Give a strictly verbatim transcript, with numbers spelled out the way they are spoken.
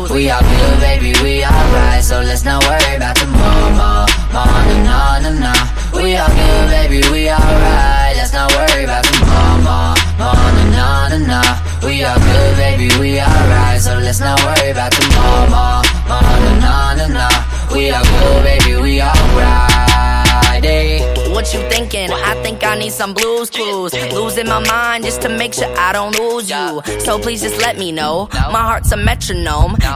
blues. We all good, baby, we alright, so let's not worry about tomorrow. Nah, nah, nah, nah. We all good, baby, we alright, let's not worry about tomorrow. Nah, nah, nah, nah. We all good, baby, we alright, so let's not worry about tomorrow. Nah, nah, nah, nah. We all good, baby, we alright. Hey. What you thinking? I think I need some Blues Clues. Losing my mind just to make sure I don't lose you. So please just let me know. My heart's a metronome.